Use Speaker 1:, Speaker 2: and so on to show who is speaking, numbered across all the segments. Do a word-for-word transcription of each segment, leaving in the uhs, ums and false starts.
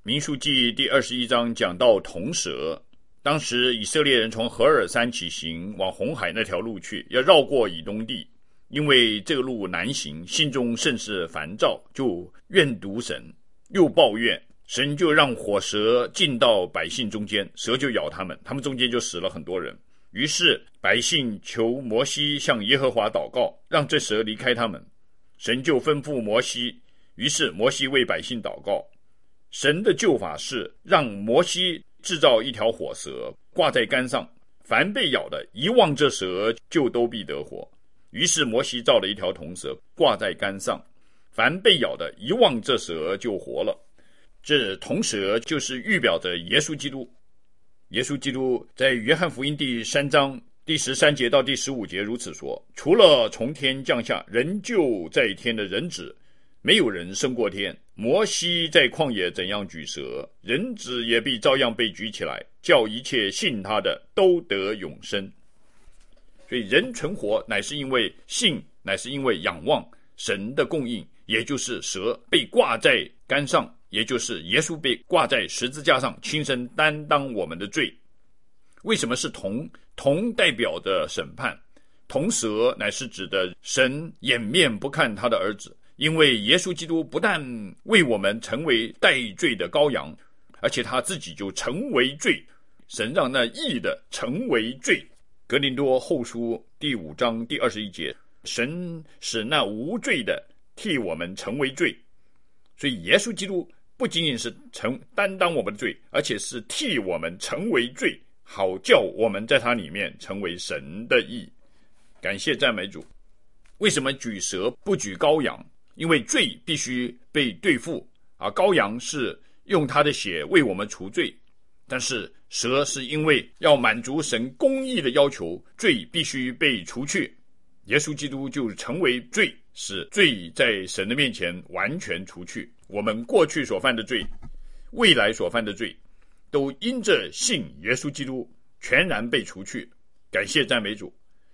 Speaker 1: 民数记第二十一章讲到铜蛇，当时以色列人从何珥山起行，往红海那条路去，要绕过以东地，因为这个路难行，心中甚是烦躁，就怨毒神，又抱怨，神就让火蛇进到百姓中间，蛇就咬他们，他们中间就死了很多人。于是百姓求摩西向耶和华祷告，让这蛇离开他们。神就吩咐摩西，于是摩西为百姓祷告。神的救法是让摩西制造一条火蛇，挂在杆上，凡被咬的一望这蛇就都必得活。于是摩西造了一条铜蛇，挂在杆上，凡被咬的一望这蛇就活了。这铜蛇就是预表着耶稣基督。耶稣基督在约翰福音第三章第十三节到第十五节如此说：除了从天降下人就在天的人子，没有人升过天。摩西在旷野怎样举蛇，人子也必照样被举起来，叫一切信他的都得永生。所以人存活乃是因为信，乃是因为仰望神的供应，也就是蛇被挂在杆上，也就是耶稣被挂在十字架上，亲身担当我们的罪。为什么是铜？铜代表着审判，铜蛇乃是指的神掩面不看他的儿子，因为耶稣基督不但为我们成为代罪的羔羊，而且他自己就成为罪，神让那义的成为罪。哥林多后书第五章第二十一节，神使那无罪的替我们成为罪。所以耶稣基督不仅仅是成担当我们的罪，而且是替我们成为罪，好叫我们在他里面成为神的义。感谢赞美主。为什么举蛇不举羔羊？因为罪必须被对付，而羔羊是用他的血为我们除罪。但是蛇是因为要满足神公义的要求，罪必须被除去。耶稣基督就成为罪，使罪在神的面前完全除去。我们过去所犯的罪，未来所犯的罪，都因着信耶稣基督全然被除去。感谢赞美主。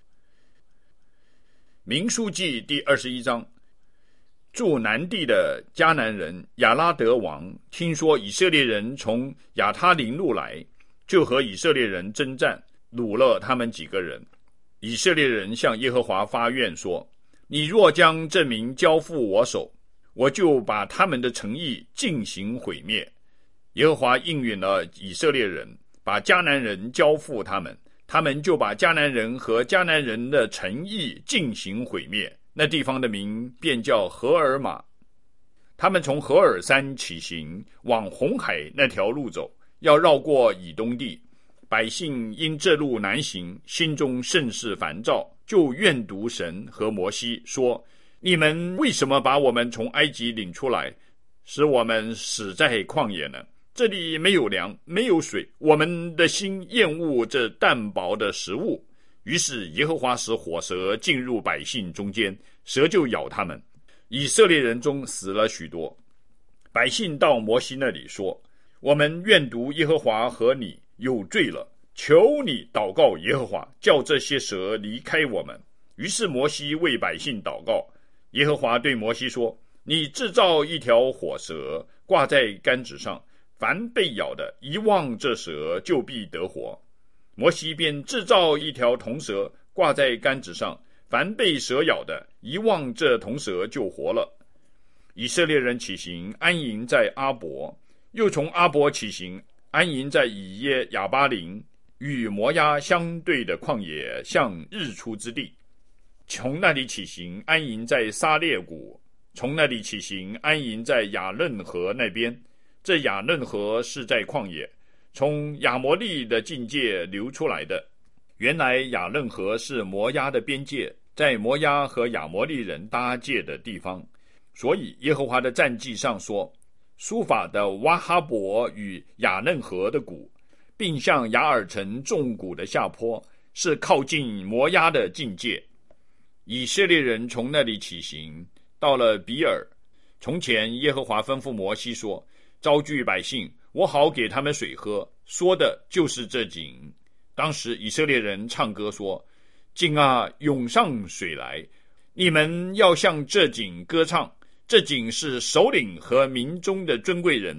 Speaker 1: 民数记第二十一章，住南地的迦南人亚拉德王听说以色列人从亚他林路来，就和以色列人征战，掳了他们几个人。以色列人向耶和华发愿说：你若将这民交付我手，我就把他们的城邑进行毁灭。耶和华应允了以色列人，把迦南人交付他们，他们就把迦南人和迦南人的城邑进行毁灭。那地方的名便叫何尔玛。他们从何珥山起行，往红海那条路走，要绕过以东地。百姓因这路难行，心中甚是烦躁，就怨毒神和摩西说：你们为什么把我们从埃及领出来，使我们死在旷野呢？这里没有粮，没有水，我们的心厌恶这淡薄的食物。于是耶和华使火蛇进入百姓中间，蛇就咬他们，以色列人中死了许多。百姓到摩西那里说：我们怨毒耶和华和你有罪了，求你祷告耶和华，叫这些蛇离开我们。于是摩西为百姓祷告。耶和华对摩西说：你制造一条火蛇，挂在杆子上，凡被咬的一望这蛇就必得活。摩西便制造一条铜蛇，挂在杆子上，凡被蛇咬的一望这铜蛇就活了。以色列人起行，安营在阿伯，又从阿伯起行，安营在以耶亚巴林，与摩押相对的旷野，向日出之地。从那里起行，安营在撒列谷，从那里起行，安营在雅嫩河那边。这雅嫩河是在旷野，从亚摩利的境界流出来的。原来雅嫩河是摩押的边界，在摩押和亚摩利人搭界的地方。所以耶和华的战记上说，书法的瓦哈伯与雅嫩河的谷，并向雅尔城纵谷的下坡，是靠近摩押的境界。以色列人从那里起行，到了比尔。从前耶和华吩咐摩西说：招聚百姓，我好给他们水喝，说的就是这井。当时以色列人唱歌说：井啊，涌上水来，你们要向这井歌唱。这井是首领和民中的尊贵人，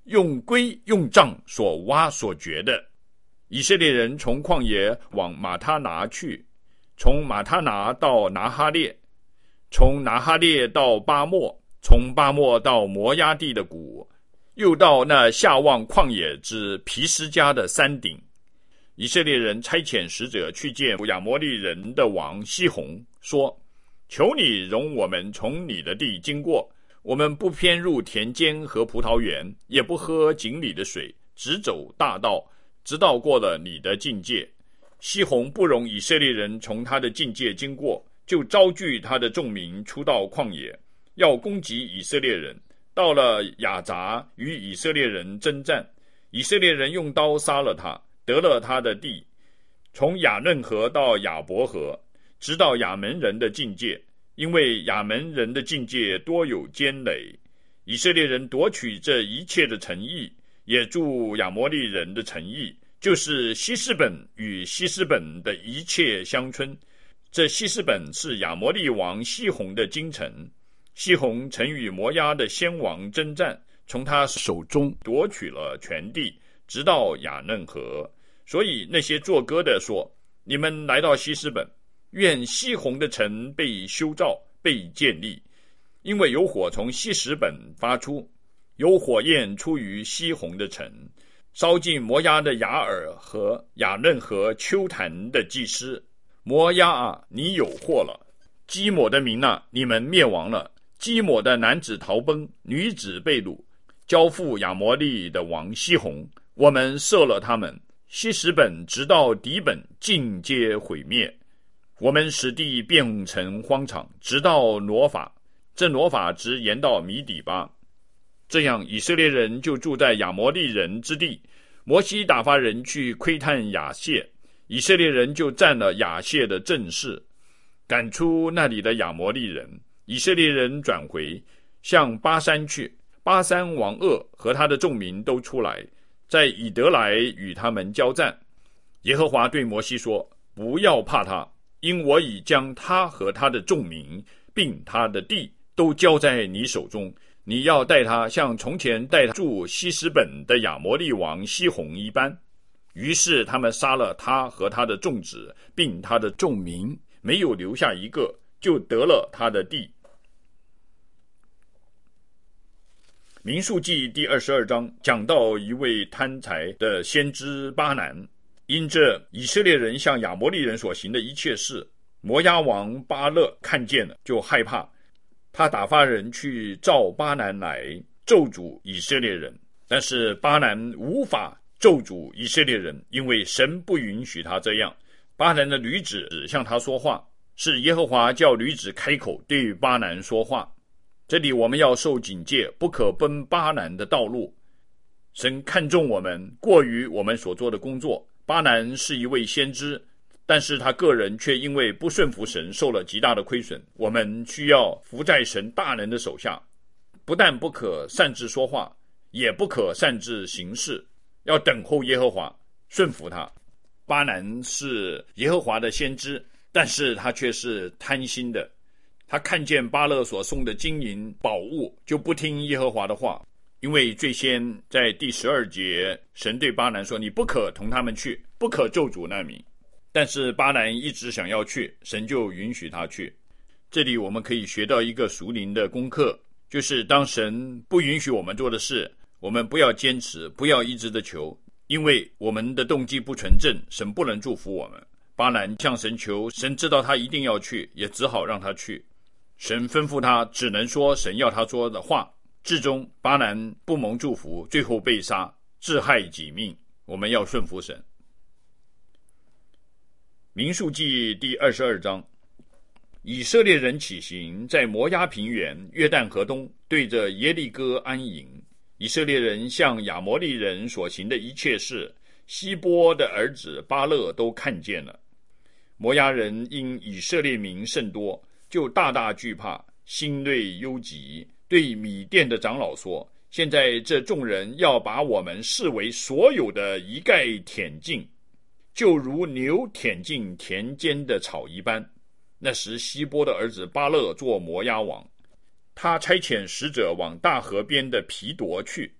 Speaker 1: 用圭用杖所挖所掘的。以色列人从旷野往马他拿去，从马他拿到拿哈列，从拿哈列到巴莫，从巴莫到摩押地的谷，又到那下望旷野之皮斯加的山顶。以色列人差遣使者去见亚摩利人的王西宏，说：求你容我们从你的地经过，我们不偏入田间和葡萄园，也不喝井里的水，只走大道，直到过了你的境界。西宏不容以色列人从他的境界经过，就招聚他的众民出到旷野，要攻击以色列人。到了雅杂，与以色列人征战，以色列人用刀杀了他，得了他的地，从雅嫩河到雅伯河，直到亚门人的境界，因为亚门人的境界多有坚垒。以色列人夺取这一切的城邑，也住亚摩利人的城邑，就是希斯本与希斯本的一切乡村。这希斯本是亚摩利王西宏的京城。西宏曾与摩押的先王征战，从他手中夺取了全地，直到雅嫩河。所以那些作歌的说：你们来到希斯本，愿西宏的城被修造，被建立，因为有火从希实本发出，有火焰出于西宏的城，烧尽摩押的雅尔和雅嫩河丘坛的祭司。摩押啊，你有祸了！基抹的民啊，你们灭亡了！基抹的男子逃奔，女子被掳，交付亚摩利的王西宏，我们射了他们。希实本直到底本尽皆毁灭，我们使地变成荒场，直到挪法，这挪法直延到米底巴。这样以色列人就住在亚摩利人之地。摩西打发人去窥探亚谢，以色列人就占了亚谢的正室，赶出那里的亚摩利人。以色列人转回，向巴山去，巴山王噩和他的众民都出来，在以德来与他们交战。耶和华对摩西说：不要怕他，因我已将他和他的众民并他的地都交在你手中，你要带他像从前带住希实本的亚摩利王西宏一般。于是他们杀了他和他的众子并他的众民，没有留下一个，就得了他的地。民数记第二十二章讲到一位贪财的先知巴南，因这以色列人向亚摩利人所行的一切事，摩押王巴勒看见了，就害怕，他打发人去召巴南来咒诅以色列人。但是巴南无法咒诅以色列人，因为神不允许他这样。巴南的女子向他说话，是耶和华叫女子开口对巴南说话。这里我们要受警戒，不可奔巴南的道路。神看重我们过于我们所做的工作。巴南是一位先知，但是他个人却因为不顺服神受了极大的亏损。我们需要服在神大能的手下，不但不可擅自说话，也不可擅自行事，要等候耶和华，顺服他。巴南是耶和华的先知，但是他却是贪心的。他看见巴勒所送的金银宝物，就不听耶和华的话。因为最先在第十二节，神对巴南说：你不可同他们去，不可咒诅那民。但是巴南一直想要去，神就允许他去。这里我们可以学到一个属灵的功课，就是当神不允许我们做的事，我们不要坚持，不要一直的求，因为我们的动机不纯正，神不能祝福我们。巴南向神求，神知道他一定要去，也只好让他去。神吩咐他只能说神要他说的话，至终巴南不蒙祝福，最后被杀，自害己命。我们要顺服神。民数记第二十二章，以色列人起行，在摩押平原约旦河东，对着耶利哥安营。以色列人向亚摩利人所行的一切事，希波的儿子巴勒都看见了。摩押人因以色列民甚多，就大大惧怕，心内忧急，对米甸的长老说：现在这众人要把我们视为所有的一概舔尽，就如牛舔尽田间的草一般。那时希波的儿子巴勒做摩押王，他差遣使者往大河边的皮夺去，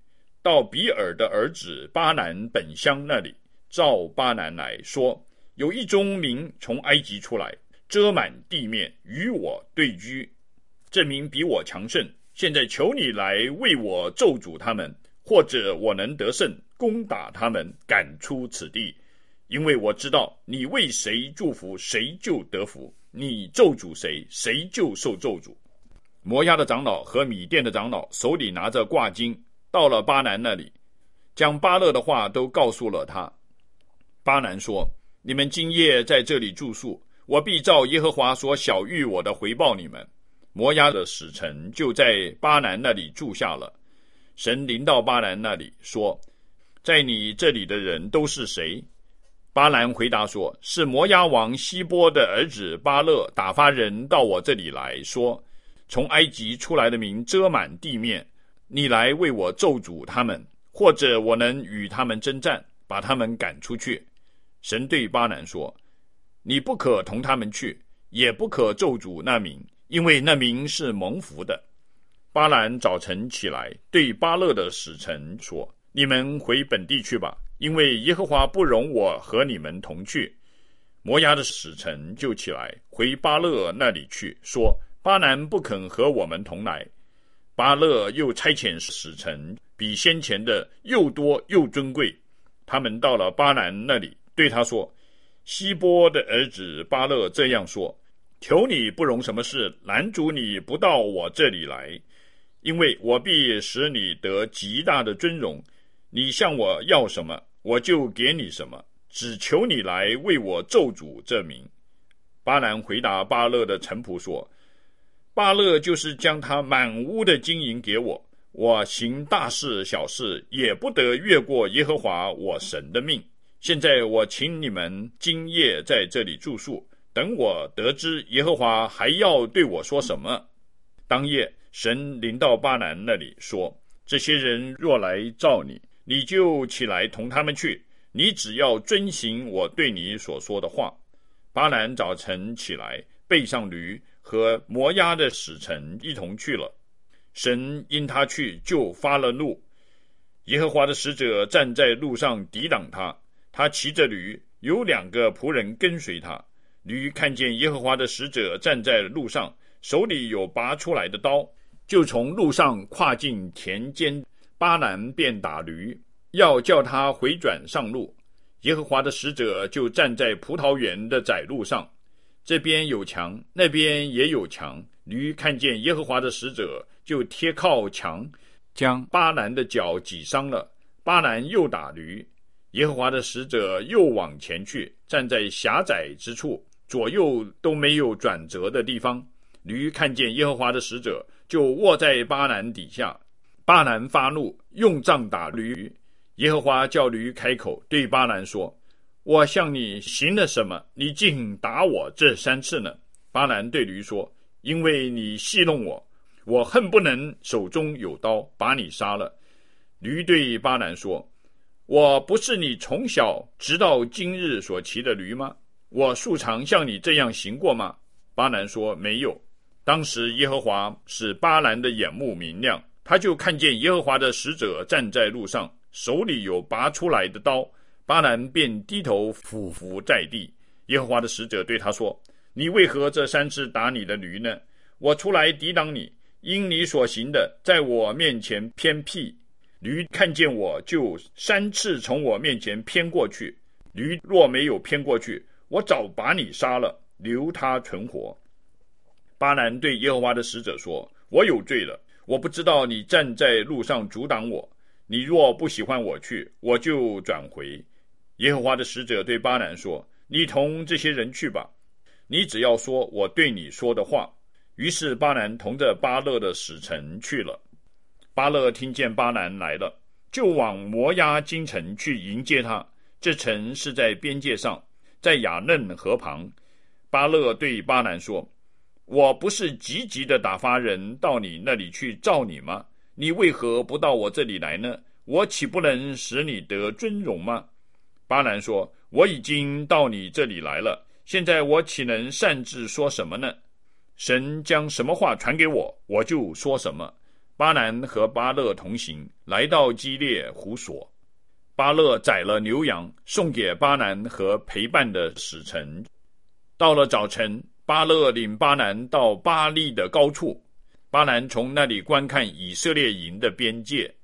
Speaker 1: 到比尔的儿子巴南本乡那里，召巴南来说，有一宗民从埃及出来，遮满地面，与我对居，这民比我强盛，现在求你来为我咒诅他们，或者我能得胜，攻打他们，赶出此地。因为我知道你为谁祝福，谁就得福，你咒诅谁，谁就受咒诅。摩押的长老和米甸的长老手里拿着挂金，到了巴南那里，将巴勒的话都告诉了他。巴南说，你们今夜在这里住宿，我必照耶和华所晓谕我的回报你们。摩押的使臣就在巴南那里住下了。神临到巴南那里说，在你这里的人都是谁？巴兰回答说，是摩押王希波的儿子巴勒打发人到我这里来说，从埃及出来的民遮满地面，你来为我咒诅他们，或者我能与他们征战，把他们赶出去。神对巴兰说，你不可同他们去，也不可咒诅那民，因为那民是蒙福的。巴兰早晨起来，对巴勒的使臣说，你们回本地去吧，因为耶和华不容我和你们同去。摩押的使臣就起来回巴勒那里去，说，巴兰不肯和我们同来。巴勒又差遣使臣，比先前的又多又尊贵。他们到了巴兰那里，对他说，希波的儿子巴勒这样说，求你不容什么事拦阻你不到我这里来，因为我必使你得极大的尊荣，你向我要什么，我就给你什么，只求你来为我咒诅这民。巴兰回答巴勒的臣仆说，巴勒就是将他满屋的金银给我，我行大事小事也不得越过耶和华我神的命。现在我请你们今夜在这里住宿，等我得知耶和华还要对我说什么。当夜神临到巴兰那里说，这些人若来召你，你就起来同他们去，你只要遵行我对你所说的话。巴兰早晨起来，背上驴，和摩押的使臣一同去了。神因他去就发了怒，耶和华的使者站在路上抵挡他，他骑着驴，有两个仆人跟随他。驴看见耶和华的使者站在路上，手里有拔出来的刀，就从路上跨进田间。巴兰便打驴，要叫他回转上路。耶和华的使者就站在葡萄园的窄路上，这边有墙，那边也有墙。驴看见耶和华的使者，就贴靠墙，将巴兰的脚挤伤了。巴兰又打驴，耶和华的使者又往前去，站在狭窄之处，左右都没有转折的地方。驴看见耶和华的使者，就卧在巴兰底下。巴兰发怒，用杖打驴。耶和华叫驴开口，对巴兰说，我向你行了什么，你竟打我这三次呢？巴兰对驴说，因为你戏弄我，我恨不能手中有刀把你杀了。驴对巴兰说，我不是你从小直到今日所骑的驴吗？我素常像你这样行过吗？巴兰说，没有。当时耶和华使巴兰的眼目明亮，他就看见耶和华的使者站在路上，手里有拔出来的刀。巴兰便低头俯伏在地。耶和华的使者对他说，你为何这三次打你的驴呢？我出来抵挡你，因你所行的在我面前偏僻。驴看见我，就三次从我面前偏过去。驴若没有偏过去，我早把你杀了，留他存活。巴兰对耶和华的使者说，我有罪了，我不知道你站在路上阻挡我，你若不喜欢我去，我就转回。耶和华的使者对巴兰说，你同这些人去吧，你只要说我对你说的话。于是巴兰同着巴勒的使臣去了。巴勒听见巴兰来了，就往摩押京城去迎接他。这城是在边界上，在雅嫩河旁。巴勒对巴兰说，我不是急急的打发人到你那里去召你吗？你为何不到我这里来呢？我岂不能使你得尊荣吗？巴兰说，我已经到你这里来了，现在我岂能擅自说什么呢？神将什么话传给我，我就说什么。 巴兰和巴勒同行，来到基列胡所。巴勒宰了牛羊，送给巴兰和陪伴的使臣。到了早晨，巴勒领巴兰到巴利的高处，巴兰从那里观看以色列营的边界。